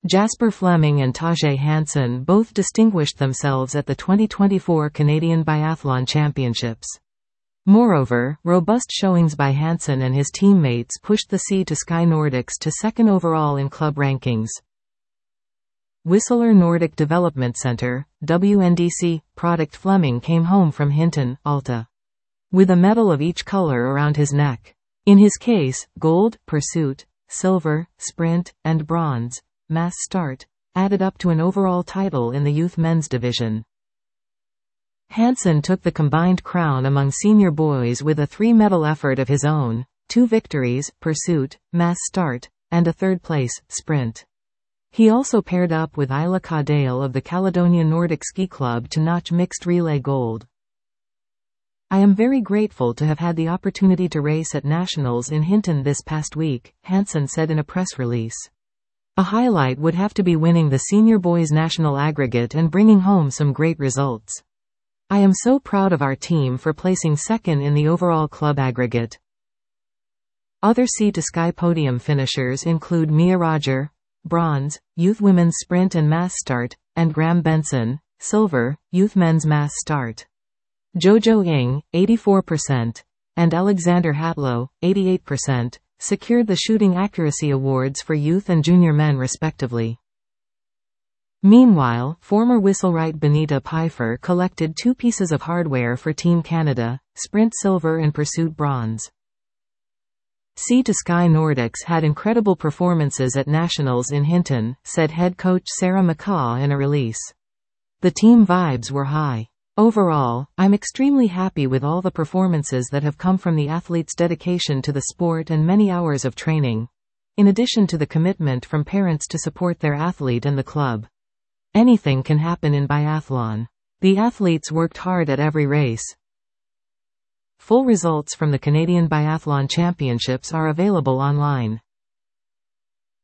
Jasper Fleming and Tajay Hansen both distinguished themselves at the 2024 Canadian Biathlon Championships. Moreover, robust showings by Hansen and his teammates pushed the Sea to Sky Nordics to second overall in club rankings. Whistler Nordic Development Centre, WNDC, product Fleming came home from Hinton, Alta, with a medal of each color around his neck. In his case, gold, pursuit, silver, sprint, and bronze, mass start, added up to an overall title in the youth men's division. Hansen took the combined crown among senior boys with a 3-medal effort of his own, 2 victories, pursuit, mass start, and a 3rd place, sprint. He also paired up with Isla Caudill of the Caledonia Nordic Ski Club to notch mixed relay gold. I am very grateful to have had the opportunity to race at Nationals in Hinton this past week, Hansen said in a press release. A highlight would have to be winning the senior boys national aggregate and bringing home some great results. I am so proud of our team for placing second in the overall club aggregate. Other Sea to Sky podium finishers include Mia Roger, bronze, youth women's sprint and mass start, and Graham Benson, silver, youth men's mass start. Jojo Ng, 84%, and Alexander Hatlow, 88%, secured the shooting accuracy awards for youth and junior men respectively. Meanwhile, former Whistlewright Benita Pfeiffer collected 2 pieces of hardware for Team Canada, sprint silver and pursuit bronze. Sea to Sky Nordics had incredible performances at Nationals in Hinton, said head coach Sarah McCaw in a release. The team vibes were high. Overall, I'm extremely happy with all the performances that have come from the athletes' dedication to the sport and many hours of training, in addition to the commitment from parents to support their athlete and the club. Anything can happen in biathlon. The athletes worked hard at every race. Full results from the Canadian Biathlon Championships are available online.